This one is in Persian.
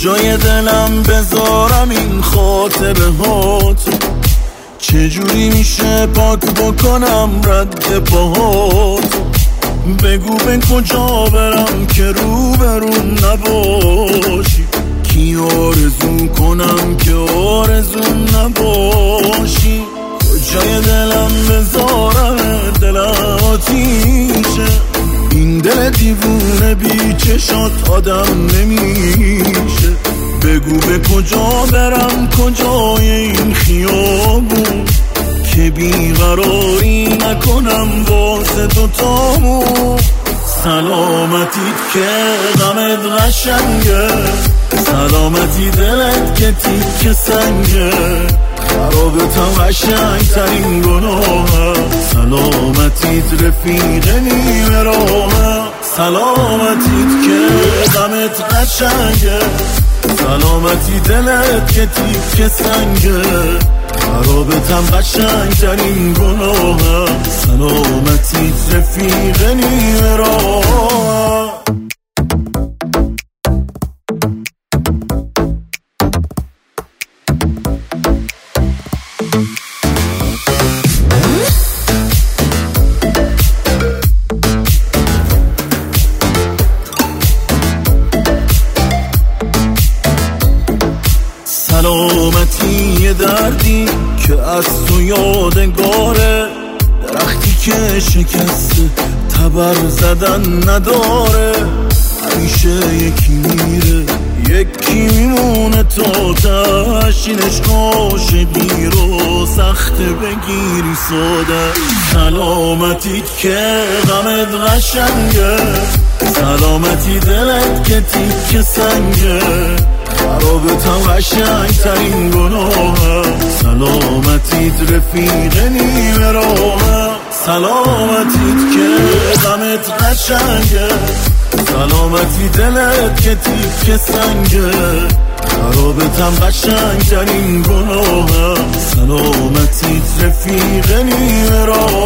کجای دلم بذارم این خاطره هاتو؟ چجوری میشه پاک بکنم رد پاهاتو؟ بگو به کجا برم که روبرون نباشی؟ کی آرزو کنم که آرزوم نباشی؟ کجای دلم بذارم دل آتیشه؟ این دل دیوونه بی چشات آدم نمیشه. بگو به کجا برم کجای این خیابون که بیقراری نکنم واسه دوتامون. سلامتیت که غمت قشنگه، سلامتی دلت که تیک سنگه، خرابتم قشنگ ترین گناهه، سلامتیت رفیق نیمه راهه. سلامتیت که غمت قشنگه، سلامتی دلت که تیک سنگه، خرابتم قشنگ ترین گناهه، سلامتیت رفیق نیمه راهه. سلامتی یه دردی که از تو یادگاره، درختی که شکسته تبر زدن نداره، همیشه یکی میره یکی میمونه تا تشینش عاشقی رو سخته بگیری ساده. سلامتیت که غمت قشنگه، سلامتی دلت که تیک سنگه، خرابتم قشنگ ترین گناهه، سلامتیت رفیق نیمه راهه. سلامتیت که غمت قشنگه، سلامتی دلت که تیک سنگه، خرابتم قشنگ ترین گناهه، سلامتیت رفیق نیمه راهه.